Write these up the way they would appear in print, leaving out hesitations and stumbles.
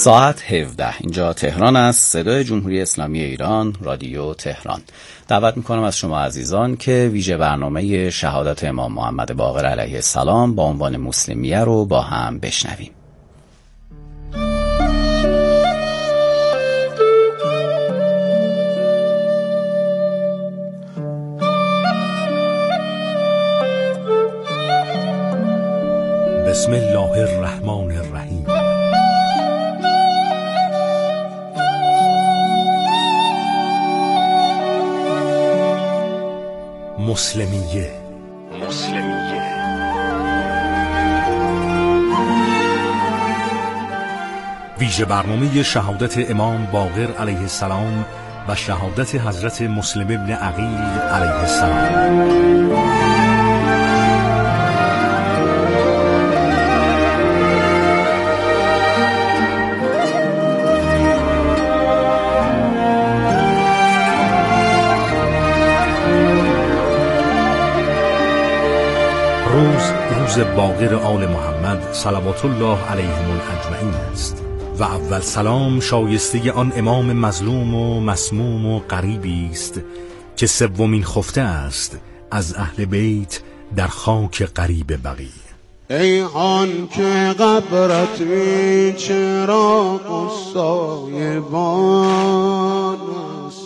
ساعت 17 اینجا تهران است، صدای جمهوری اسلامی ایران، رادیو تهران. دعوت میکنم از شما عزیزان که ویژه برنامه شهادت امام محمد باقر علیه السلام با عنوان مسلمیه رو با هم بشنویم. بسم الله الرحمن الرحیم. مسلمیه ویژه برنامه شهادت امام باقر علیه السلام و شهادت حضرت مسلم ابن عقیل علیه السلام. روز باقر آل محمد صلوات الله علیهم اجمعین است و اول سلام شایسته آن امام مظلوم و مسموم و غریبی است که سومین خفته است از اهل بیت در خاک غریب بقیع. ای آن که قبرت بی چراغ و سایبان است،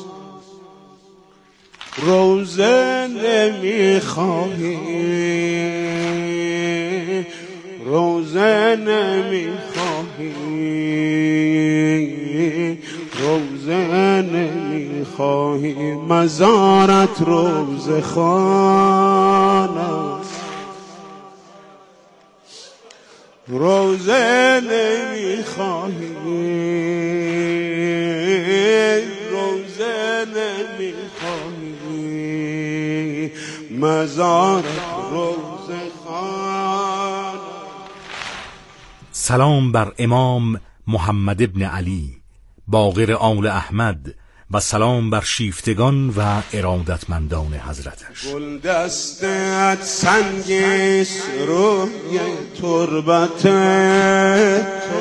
روزه نمیخواهی، روزه نمیخواهی، روزه نمیخواهی، مزارت روزه خوان است، روزه نمیخواهی، روزه نمیخواهی، مزارت روزه خوان. سلام بر امام محمد ابن علی باقر آل احمد و سلام بر شیفتگان و ارادتمندان حضرتش. گل دستت سنگیست روی تربت تو،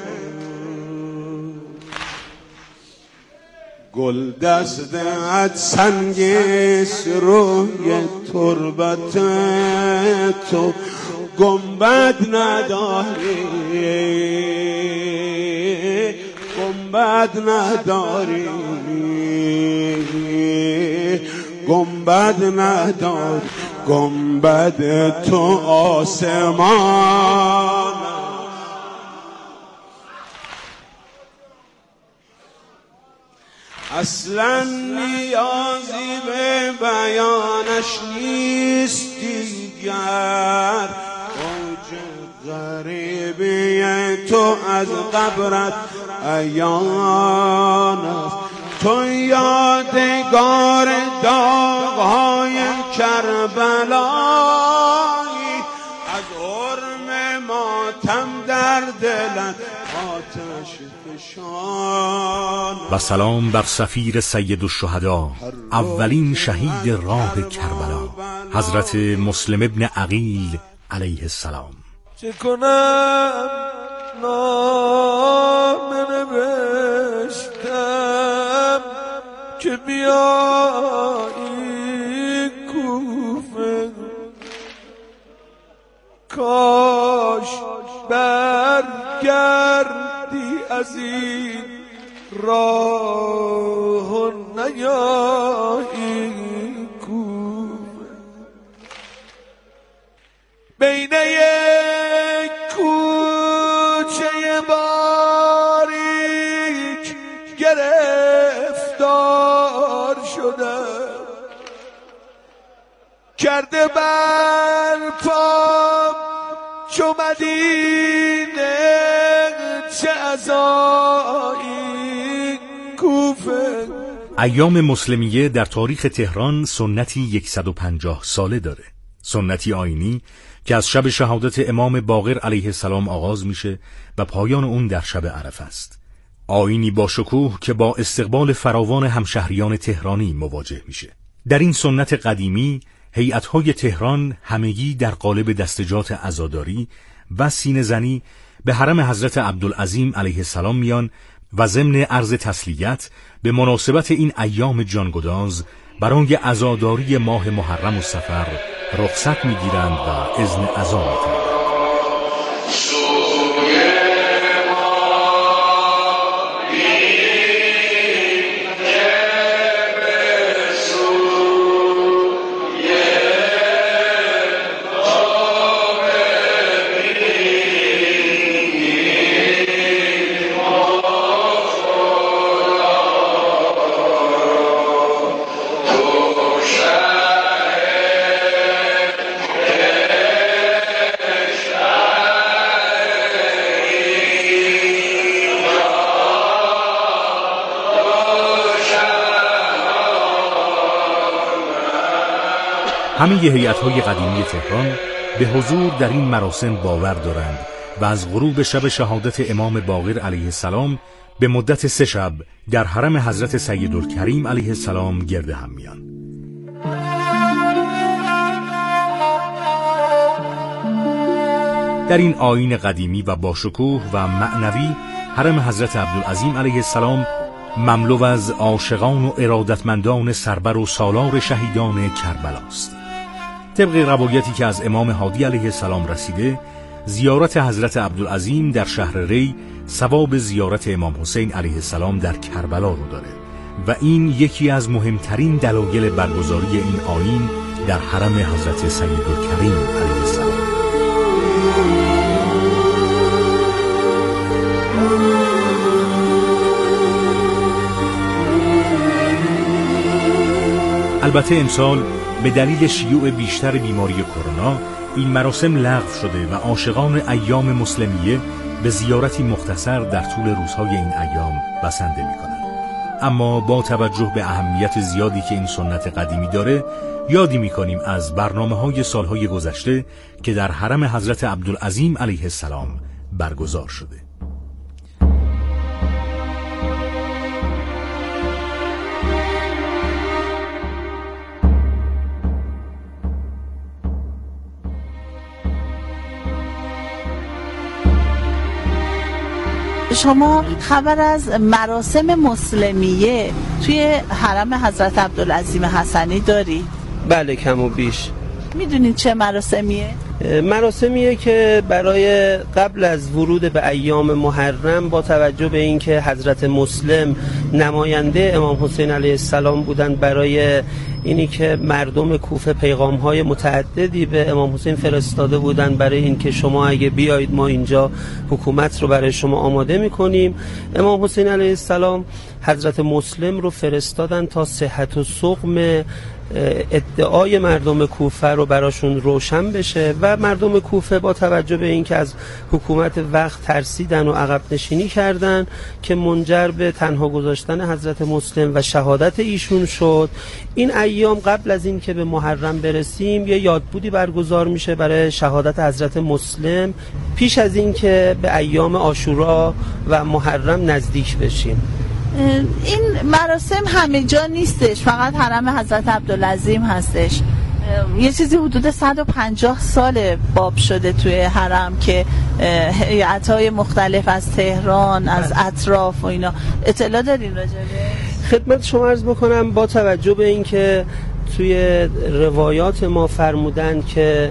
گل دستت سنگیست روی تربت تو، گنبد نداری، گنبد نداری، گنبد نداری، گنبد تو آسمان. اصلا نیازی به بیانش نیست دیگر، غریبی تو از قبرت عیان است، تو یادگار داغ‌های کربلایی، از حرم ماتم در دلت آتش فشان. و سلام بر سفیر سید الشهدا اولین شهید راه کربلا حضرت مسلم ابن عقیل علیه السلام. چه کنم نامه نوشتم که بیایی کوفه، کاش برگردی از این راه و نیایی کوفه. بین یک کوچه باریک گرفتار شده، کرده بر پا چو مدینه چه عزایی کوفه. ایام مسلمیه در تاریخ تهران سنتی 150 ساله داره، سنتی آیینی که از شب شهادت امام باقر علیه السلام آغاز میشه و پایان اون در شب عرفه است. آیینی با شکوه که با استقبال فراوان همشهریان تهرانی مواجه میشه. در این سنت قدیمی هیئت‌های تهران همگی در قالب دستجات عزاداری و سینه زنی به حرم حضرت عبدالعظیم علیه السلام میان و ضمن عرض تسلیت به مناسبت این ایام جانگداز برای عزاداری ماه محرم و صفر رخصت میگیرند و اذن عزا میکنند. همه هیئت‌های قدیمی تهران به حضور در این مراسم باور دارند و از غروب شب شهادت امام باقر علیه السلام به مدت 3 شب در حرم حضرت سیدالکریم علیه السلام گرد هم میان. در این آیین قدیمی و باشکوه و معنوی حرم حضرت عبدالعظیم علیه السلام مملو از عاشقان و ارادتمندان سربر و سالار شهیدان کربلاست. طبق روایتی که از امام هادی علیه السلام رسیده، زیارت حضرت عبدالعظیم در شهر ری ثواب زیارت امام حسین علیه السلام در کربلا رو داره و این یکی از مهمترین دلایل برگزاری این آیین در حرم حضرت سیدالکریم علیه السلام. البته امسال به دلیل شیوع بیشتر بیماری کرونا این مراسم لغو شده و عاشقان ایام مسلمیه به زیارتی مختصر در طول روزهای این ایام بسنده می‌کنند. اما با توجه به اهمیت زیادی که این سنت قدیمی داره، یادی می‌کنیم از برنامه‌های سالهای گذشته که در حرم حضرت عبدالعظیم علیه السلام برگزار شده. شما خبر از مراسم مسلمیه توی حرم حضرت عبدالعظیم حسنی داری؟ بله، کم و بیش. میدونید چه مراسمیه؟ مراسمیه که برای قبل از ورود به ایام محرم با توجه به اینکه حضرت مسلم نماینده امام حسین علیه السلام بودند، برای اینی که مردم کوفه پیغام‌های متعددی به امام حسین فرستاده بودند برای اینکه شما اگه بیایید ما اینجا حکومت رو برای شما آماده می‌کنیم. امام حسین علیه السلام حضرت مسلم رو فرستادن تا صحت و سقم ادعای مردم کوفه رو براشون روشن بشه و مردم کوفه با توجه به اینکه از حکومت وقت ترسیدن و عقب نشینی کردن که منجر به تنها گذاشتن حضرت مسلم و شهادت ایشون شد. این ایام قبل از این که به محرم برسیم یه یادبودی برگزار میشه برای شهادت حضرت مسلم پیش از این که به ایام عاشورا و محرم نزدیک بشیم. این مراسم همه جا نیستش، فقط حرم حضرت عبدالعظیم هستش. یه چیزی حدود 150 سال باب شده توی حرم که هیئت‌های مختلف از تهران، از اطراف و اینا. اطلاع دارین راجع به؟ خدمت شما عرض بکنم با توجه به اینکه توی روایات ما فرمودن که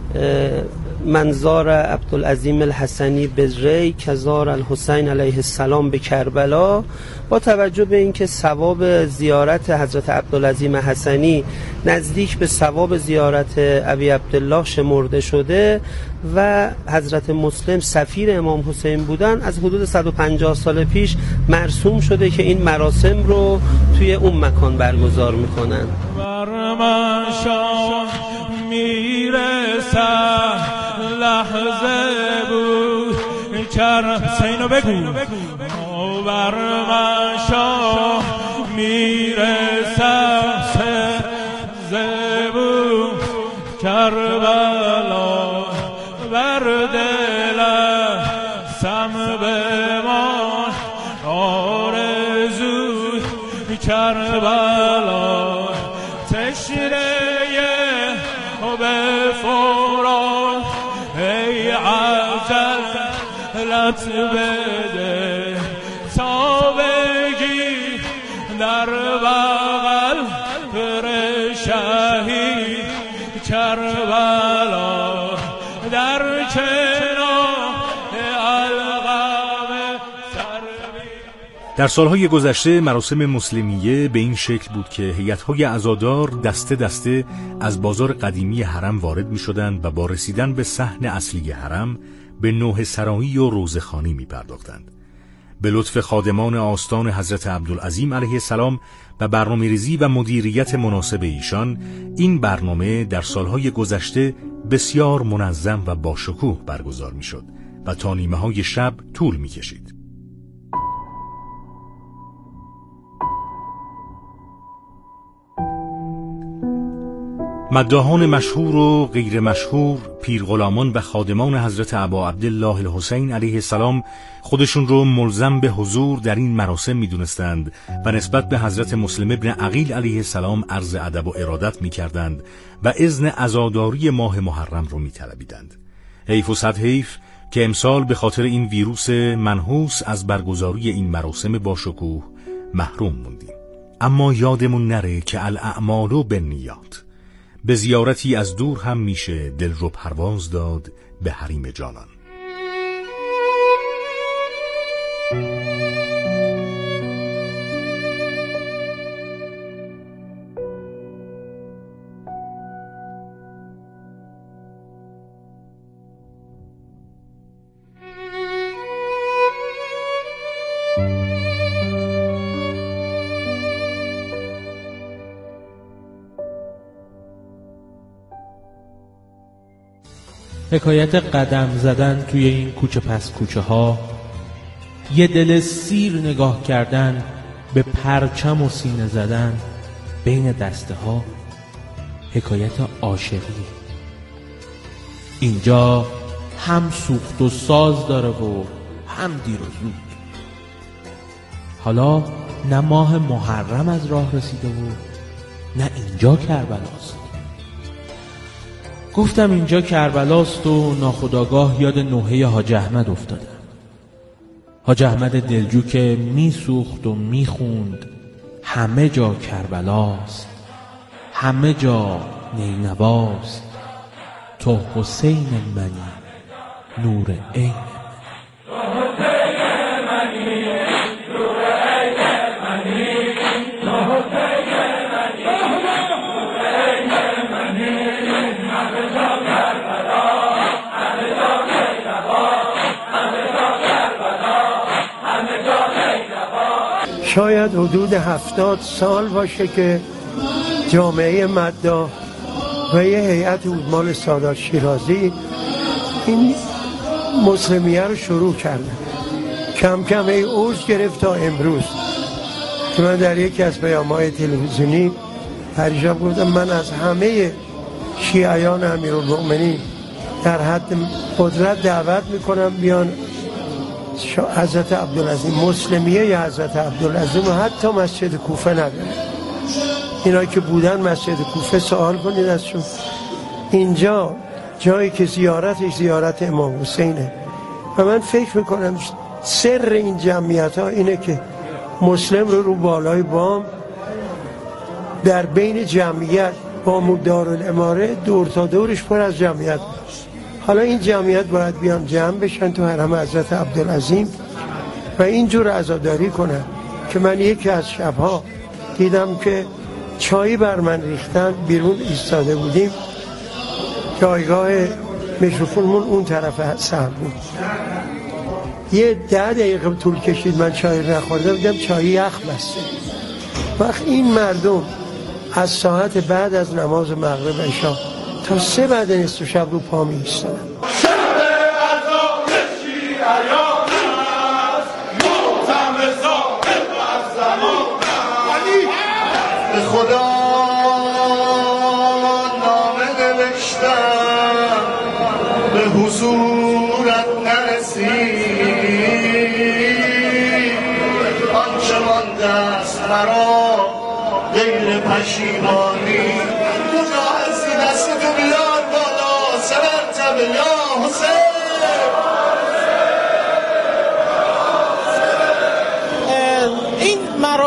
منظار عبدالعظیم الحسنی به ری کزار الحسین علیه السلام به کربلا، با توجه به اینکه ثواب زیارت حضرت عبدالعظیم حسنی نزدیک به ثواب زیارت ابی عبدالله شمرده شده و حضرت مسلم سفیر امام حسین بودن، از حدود 150 سال پیش مرسوم شده که این مراسم رو توی اون مکان برگزار میکنن. لحظه بود سینو بگو بر من شاه میرسم زبون کربلا بر دلم سم بمان آرزوی کربلا تشنه به فوران ای عجل لط بده تا بگی در بغل پر شهید کربلا در کنار القم سربی. در سالهای گذشته مراسم مسلمیه به این شکل بود که هیئت‌های عزادار دسته دسته از بازار قدیمی حرم وارد می‌شدند و با رسیدن به صحن اصلی حرم به نوحه سرایی و روزخوانی می‌پرداختند. به لطف خادمان آستان حضرت عبدالعظیم علیه السلام و برنامه‌ریزی و مدیریت مناسب ایشان، این برنامه در سالهای گذشته بسیار منظم و با شکوه برگزار می‌شد و تا نیمه‌های شب طول می‌کشید. مداحان مشهور و غیر مشهور، پیرغلامان و خادمان حضرت ابا عبدالله الحسین علیه السلام خودشون رو ملزم به حضور در این مراسم میدونستند و نسبت به حضرت مسلم ابن عقیل علیه السلام عرض ادب و ارادت میکردند و اذن عزاداری ماه محرم رو میطلبیدند. حیف و صد حیف که امسال به خاطر این ویروس منحوس از برگزاری این مراسم با شکوه محروم موندیم. اما یادمون نره که الاعمال بالنیات، به زیارتی از دور هم میشه دل رو پرواز داد به حریم جانان. حکایت قدم زدن توی این کوچه پس کوچه ها، یه دل سیر نگاه کردن به پرچم و سینه زدن بین دسته ها، حکایت عاشقی. اینجا هم سوخت و ساز داره و هم دیر و زود. حالا نه ماه محرم از راه رسیده و نه اینجا کربلاست. گفتم اینجا کربلاست و ناخودآگاه یاد نوحه حاج احمد افتادم. حاج احمد دلجو که میسوخت و میخوند همه جا کربلاست، همه جا نینواست، تو حسین منی نور عین. شاید حدود 70 سال باشه که جامعه مداح و یه هیئت بود مال سادات شیرازی این مسلمیه رو شروع کردن. کم کم ای اوج گرفت تا امروز که من در یکی از پیام‌های تلویزیونی پریشب گفتم من از همه شیعیان امیرالمؤمنین در حد قدرت دعوت میکنم بیان حضرت عبدالعظیم، مسلمیه یا حضرت عبدالعظیم و حتی مسجد کوفه نداره. اینا که بودن مسجد کوفه سوال کنید ازشون. اینجا جایی که زیارتش زیارت امام حسینه و من فکر میکنم سر این جمعیت ها اینه که مسلم رو بالای بام در بین جمعیت با دارالاماره دور تا دورش پر از جمعیت. حالا این جمعیت باید بیان جمع بشن تو حرم حضرت عبدالعظیم و اینجور عزاداری کنن که من یکی از شبها دیدم که چایی بر من ریختن، بیرون ایستاده بودیم، جایگاه میکروفونمون اون طرف صحن بود. یه 10 دقیقه طول کشید من چای نخورده بودم، چای یخ بسته. وقت این مردم از ساعت بعد از نماز مغرب عشا تا 3 بعد نصف شب رو پا می ایستادن. به خدا نامه نوشتم به حضورت نرسید، آنچه مانده است مرا غیر پشیمانی. مجاهدی دستتو بیار بالا، سبرتم یا حسین.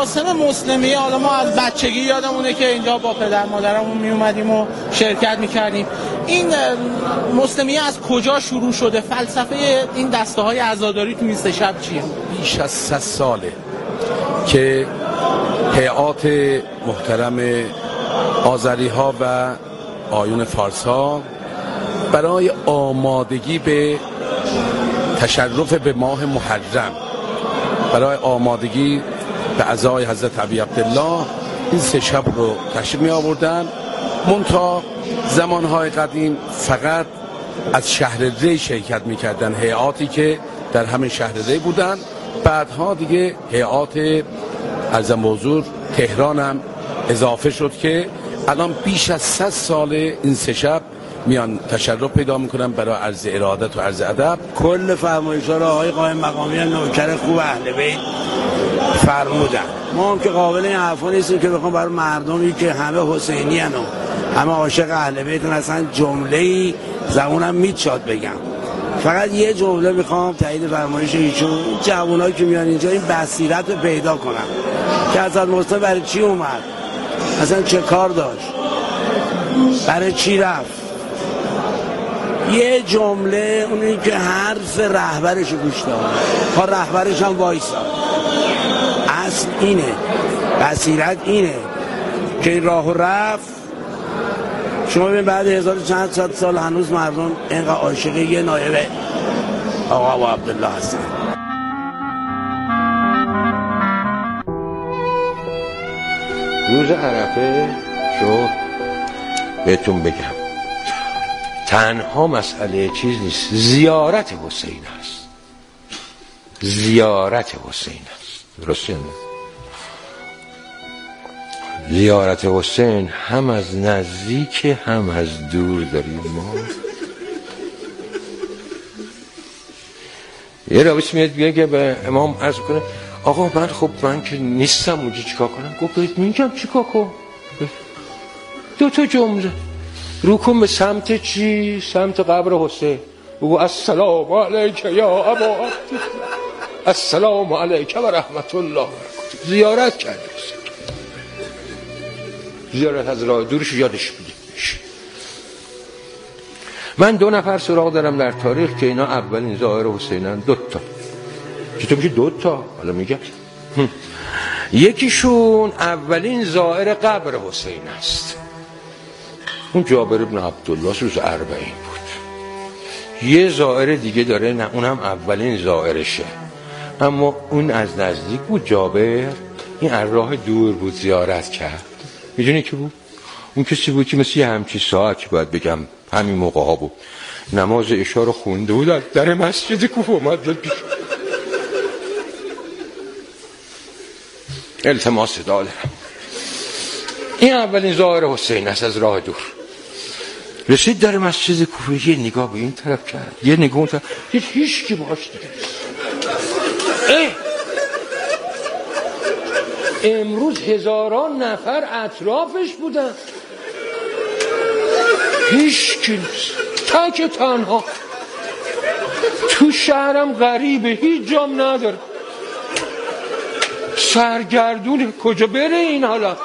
مراسم مسلمیه، حالا ما از بچگی یادمونه که اینجا با پدر مادرمون می اومدیم و شرکت میکردیم. این مسلمیه از کجا شروع شده؟ فلسفه این دسته های عزاداری تو 20 شب چیه؟ بیش از 100 ساله که هیئات محترم آذری ها و آیون فارس ها برای آمادگی به تشرف به ماه محرم، برای آمادگی به عزای حضرت ابی عبدالله این 3 شب رو تشریف می آوردن. منتها زمانهای قدیم فقط از شهر ری شرکت می کردن هیئاتی که در همین شهر ری بودن. بعدها دیگه هیئات عرضم به حضور تهران هم اضافه شد که الان بیش از 100 ساله این 3 شب میان تشرف پیدا میکنن برای عرض ارادت و عرض ادب. کل فرمایش‌ها را آقای قائم مقامی نوکر خوب اهل بیت فرمودن. ما هم که قابل این حرفا نیستیم که بخوام برای مردمی که همه حسینی ان و همه عاشق اهل بیت اصلا جمله‌ای زبونم میچاد بگم. فقط یه جمله میخوام تایید فرمایش ایشون، جوانایی که میان اینجا این بصیرت رو پیدا کنن که حضرت مصطفی برای چی اومد، اصلا چه کار داشت، برای چی رفت. یه جمله اونی که حرف رهبرش گوش داد، تا رهبرش هم وایسا. اصل اینه، بصیرت اینه که این راه رفت. شما ببین بعد 1000 چند صد سال هنوز مردم اینقدر عاشق یه نایب آقا ابو عبدالله هستن. روز عرفه شو بهتون بگم تنها مسئله چیز نیست، زیارت حسین است. زیارت حسین است، درسته نه؟ زیارت حسین هم از نزدیک هم از دور داریم ما. یه رئیس میاد بیاد که به امام عرض کنه آقا من که نیستم اونجا چیکار کنم؟ گفت میگم چیکار کن؟ 2 جمله رو کن به سمت چی؟ سمت قبر حسین. بگو السلام علیک یا ابا عبدالله، السلام علیک و رحمت الله. زیارت کردی حسین، زیارت از راه دورش یادش بدید. من 2 نفر سراغ دارم در تاریخ که اینا اولین زائر حسینن. 2 تا. چطور میشه 2 تا؟ حالا میگم. یکیشون اولین زائر قبر حسین است، اون جابر ابن عبدالله روز 40 بود. یه زائر دیگه داره، نه اونم اولین زائرشه، اما اون از نزدیک بود. جابر این از راه دور بود زیارت کرد. میدونی که بود؟ اون کسی بود که مثل همچی ساعتی باید بگم همین موقع ها بود نماز عشا رو خونده بود، از در مسجد کوفه اومد پیش. التماس دادم این اولین ظاهر حسین است از راه دور. رسید در مسجد کوفه، یه نگاه به این طرف کرد، یه نگاه اون طرف، هیچ کی باش دیگه. امروز 1000 نفر اطرافش بودن، هیچ کی نیست، تک تنها. تو شهرم غریبه، هیچ جام نداره، سرگردونه، کجا بره این حالا؟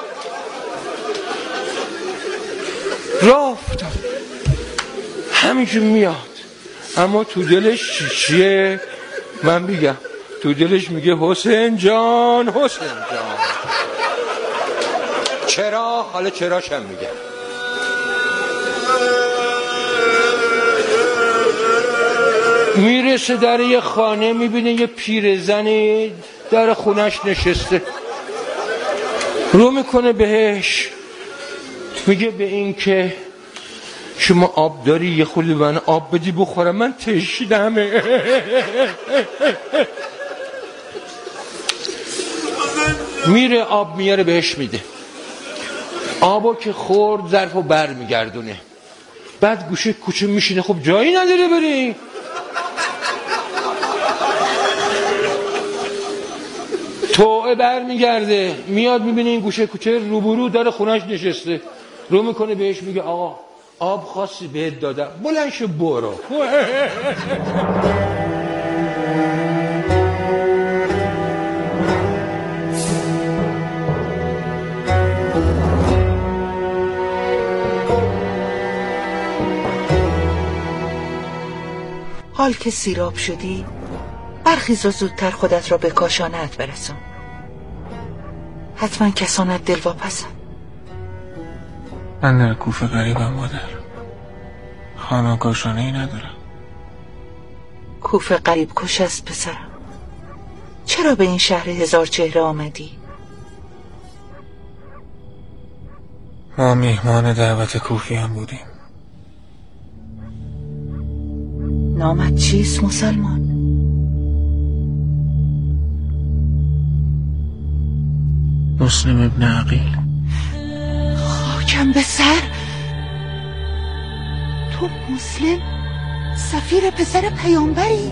راه افتاد همینجور میاد، اما تو دلش چیه؟ من میگم تو دلش میگه حسین جان، حسین جان. چرا؟ حالا چراشم میگم. میرسه در یه خانه، میبینه یه پیرزنی در خونش نشسته، رو میکنه بهش، میگه به این که شما آب داری؟ یه خورده من آب بدی بخورم، من تشنمه. میره آب میاره بهش میده، آبو که خورد ظرفو بر میگردونه، بعد گوشه کوچه میشینه، خب جایی نداره بری. توعه بر میگرده، میاد میبینه این گوشه کوچه روبرو در خونش نشسته، رو میکنه بهش میگه آقا آب خاصی بهت دادم، بلند شو برو. حال که سیراب شدی برخیز و زودتر خودت را به کاشانت برسون. حتما کسانت دلواپسن. من در کوفه غریبم مادر. خانه کاشانه ای ندارم. کوفه غریب کش است پسرم. چرا به این شهر هزار چهره آمدی؟ ما میهمان دعوت کوفیان بودیم. نامت چیست مسلمان؟ مسلم ابن عقیل. خاکم به سر. تو مسلم سفیر پسر پیامبری؟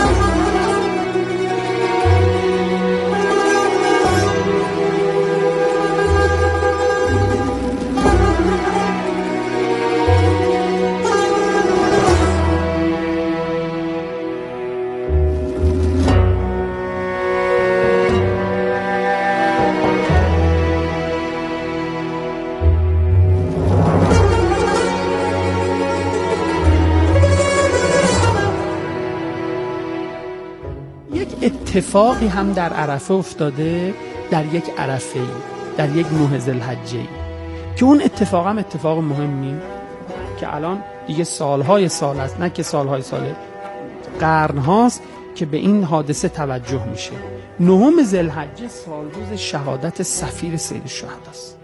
اتفاقی هم در عرفه افتاده، در یک عرفه‌ای، در یک 9 ذوالحجه‌ای، که اون اتفاق هم اتفاق مهمی که الان دیگه سالهای سال است، نه که سالهای سال، قرن هاست که به این حادثه توجه میشه. 9 ذوالحجه سالروز شهادت سفیر سید الشهدا است.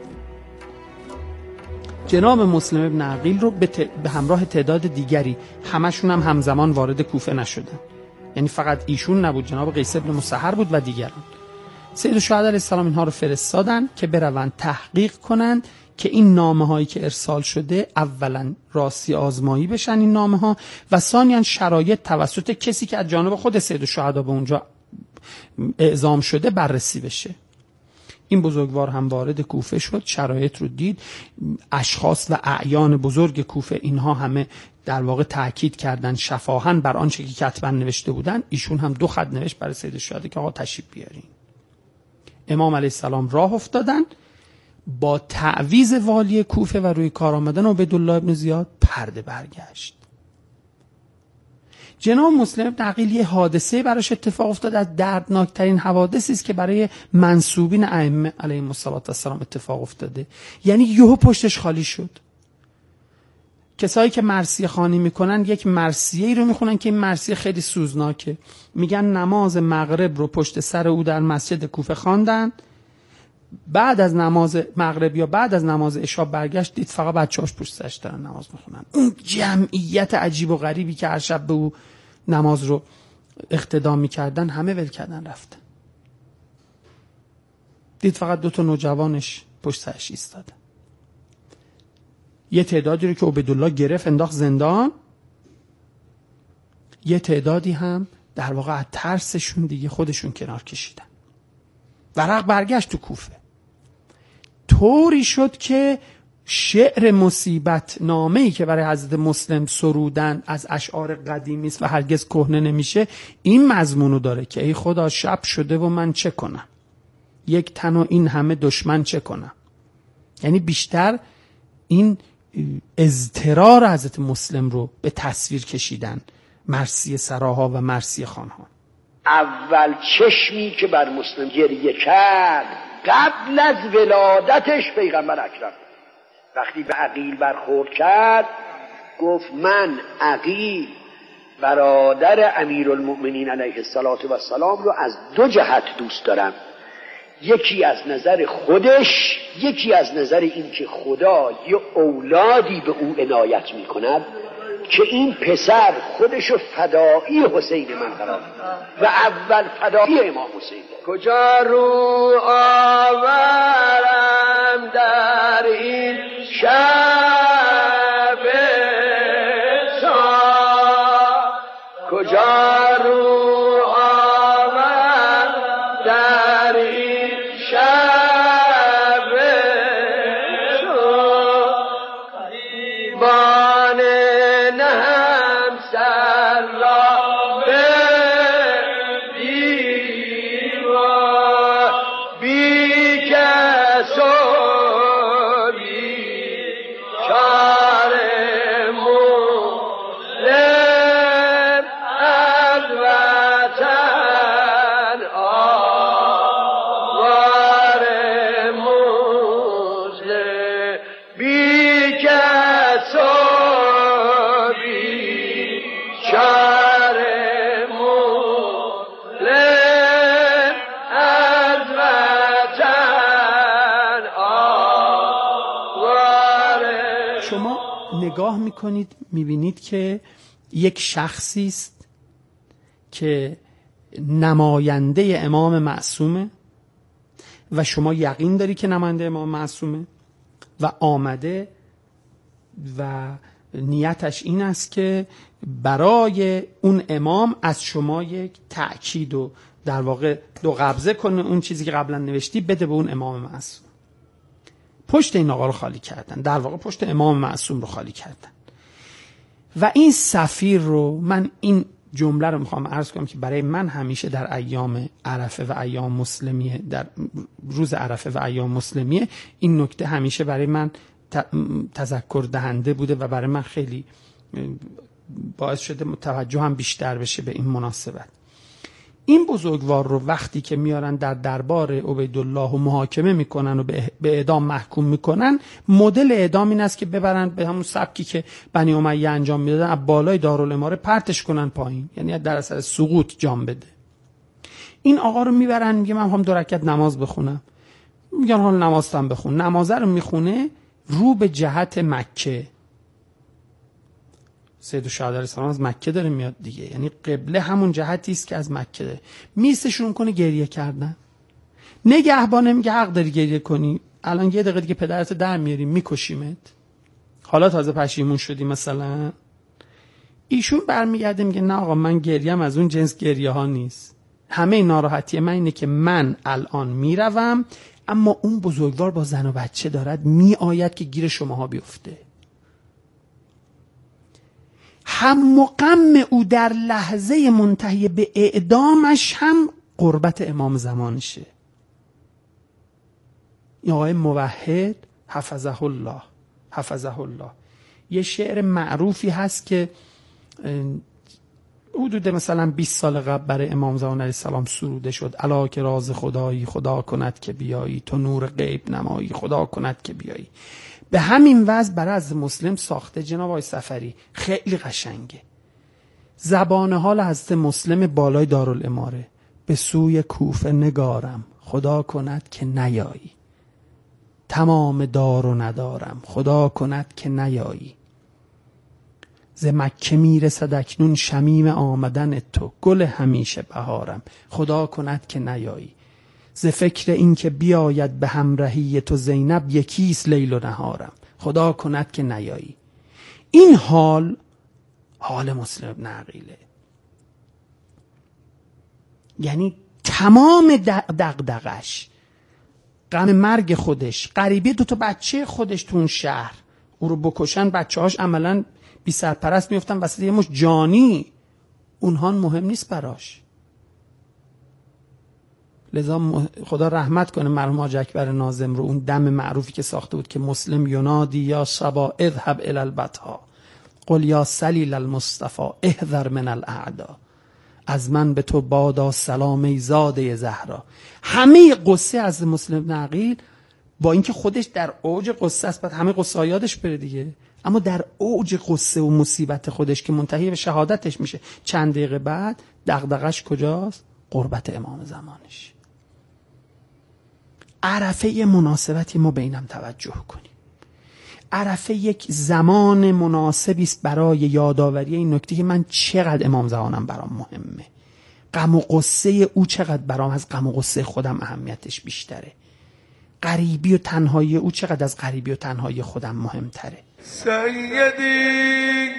جناب مسلم ابن عقیل رو به همراه تعداد دیگری، همشون هم همزمان وارد کوفه نشدن، یعنی فقط ایشون نبود، جناب قیس ابن مسهر بود و دیگران. سید الشهدا علیه السلام اینها رو فرستادن که بروند تحقیق کنند که این نامه هایی که ارسال شده اولا راستی آزمایی بشن این نامه ها، و ثانیاً شرایط توسط کسی که از جانب خود سید الشهدا به اونجا اعزام شده بررسی بشه. این بزرگوار هم وارد کوفه شد، شرایط رو دید، اشخاص و اعیان بزرگ کوفه اینها همه در واقع تاکید کردن شفاهن بر آنچه که کتبا نوشته بودن. ایشون هم 2 خط نوشت برای سید الشهدا که آقا تشریف بیارین. امام علیه السلام راه افتادن، با تعویض والی کوفه و روی کار آمدن عبیدالله ابن زیاد پرده برگشت. جناب مسلم ابن عقیل یه حادثه براش اتفاق افتاد از دردناکترین حوادثی است که برای منسوبین ائمه علیهم السلام اتفاق افتاده. یعنی یهو پشتش خالی شد. کسایی که مرثیه خوانی میکنن یک مرثیه‌ای رو میخونن که این مرثیه خیلی سوزناکه. میگن نماز مغرب رو پشت سر او در مسجد کوفه خواندن، بعد از نماز مغرب یا بعد از نماز عشا برگشت، دید فقط بچه‌هاش پشت سرش دارن نماز میخونن. اون جمعیت عجیب و غریبی که هر شب به او نماز رو اقتدا میکردن همه ول کردن رفتن. دید فقط 2 نوجوانش پشت سرش ایستادن. یه تعدادی رو که عبیدالله گرفت انداخت زندان، یه تعدادی هم در واقع از ترسشون دیگه خودشون کنار کشیدن. ورق برگشت تو کوفه. طوری شد که شعر مصیبت نامه‌ای که برای حضرت مسلم سرودن از اشعار قدیمی است و هرگز کهنه نمیشه، این مضمونو داره که ای خدا شب شده و من چه کنم، یک تن و این همه دشمن چه کنم. یعنی بیشتر این اضطرار حضرت مسلم رو به تصویر کشیدن مرثیه سراها و مرثیه خانها. اول چشمی که بر مسلم گریه کرد قبل از ولادتش پیغمبر اکرم، وقتی به عقیل برخورد کرد گفت من عقیل برادر امیرالمؤمنین علیه السلام رو از 2 جهت دوست دارم، یکی از نظر خودش، یکی از نظر این که خدا یه اولادی به او عنایت میکند که این پسر خودشو فدایی حسین من قرار و اول فدایی امام حسین. کجا رو آورم در این شب سال، کجا رو آورم در این شب سال، قریبان نهم سر را به دیوار بی کس و بی چاره مسلم نگاه میکنید میبینید که یک شخصی است که نماینده امام معصومه و شما یقین داری که نماینده امام معصومه و آمده و نیتش این است که برای اون امام از شما یک تأکید و در واقع دو قبضه کنه، اون چیزی که قبلا نوشتی بده به اون امام معصوم. پشت این آقا رو خالی کردن، در واقع پشت امام معصوم رو خالی کردن. و این سفیر رو، من این جمله رو میخوام عرض کنم که برای من همیشه در ایام عرفه و ایام مسلمیه، در روز عرفه و ایام مسلمیه، این نکته همیشه برای من تذکر دهنده بوده و برای من خیلی باعث شده توجه هم بیشتر بشه به این مناسبت. این بزرگوار رو وقتی که میارن در دربار عبیدالله و محاکمه میکنن و به اعدام محکوم میکنن، مدل اعدام این است که ببرن به همون سبکی که بنی امیه انجام میدادن، از بالای دارالاماره پرتش کنن پایین، یعنی در اثر سقوط جان بده. این آقا رو میبرن، میگه من میخوام 2 رکعت نماز بخونم. میگن حالا نمازتون بخون. نمازه رو میخونه رو به جهت مکه. سید الشهدا علیه السلام از مکه داره میاد دیگه، یعنی قبله همون جهتی است که از مکه داره. میستشون کنه گریه کردن. نگهبان نمیگه حق داری گریه کنی، الان 1 دقیقه دیگه پدرت در میاریم میکشیمت، حالا تازه پشیمون شدی مثلا. ایشون برمیگرده میگه نه آقا، من گریم از اون جنس گریه ها نیست. همه ناراحتی من اینه که من الان میروم، اما اون بزرگوار با زن و بچه دارد میآید که گیر شماها بیفته. هم و غم او در لحظه منتهی به اعدامش هم قربت امام زمانشه. این آقای موحد حفظه الله، حفظه الله، یه شعر معروفی هست که حدود مثلا 20 سال قبل برای امام زمان علیه السلام سروده شد. الا که راز خدایی خدا کند که بیایی، تو نور غیب نمایی خدا کند که بیایی. به همین وضع برای از مسلم ساخته جناب آقای سفری، خیلی قشنگه. زبان حال حضرت مسلم بالای دارالاماره: به سوی کوفه نگارم خدا کند که نیایی، تمام دار و ندارم خدا کند که نیایی، ز مکه میرسد اکنون شمیم آمدن تو، گل همیشه بهارم خدا کند که نیایی، ز فکر این که بیاید به همراهی تو زینب، یکیست لیل و نهارم خدا کند که نیایی. این حال مسلم بن عقیله، یعنی تمام دغدغش، غم مرگ خودش، غریبی 2 بچه خودش تو اون شهر، او رو بکشن، بچه‌هاش عملاً بی سرپرست میفتن وسط یه مش جانی، اونها مهم نیست براش. لذا خدا رحمت کنه مرحوم حاج اکبر ناظم رو، اون دم معروفی که ساخته بود که مسلم ینادی یا صبا اذهب الی البطحا قل یا سلیل المصطفى احذر من الاعدا، از من به تو بادا سلام ای زاده زهرا. همه قصه از مسلم بن عقیل، با اینکه خودش در اوج قصه است، بعد همه قصه یادش بره دیگه، اما در اوج قصه و مصیبت خودش که منتهی به شهادتش میشه، چند دقیقه بعد دغدغش کجاست؟ قربت امام زمانش. عرفه یه مناسبتی ما به اینم توجه کنیم. عرفه یک زمان مناسبی است برای یادآوری این نکته که من چقدر امام زمانم برام مهمه، غم و غصه او چقدر برام از غم و غصه خودم اهمیتش بیشتره، غریبی و تنهایی او چقدر از غریبی و تنهایی خودم مهمتره. سیدی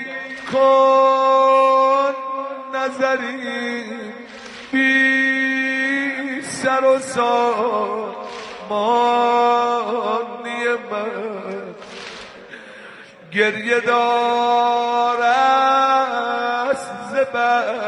کن نظری بی سر و سامانی من، گریه دار است ز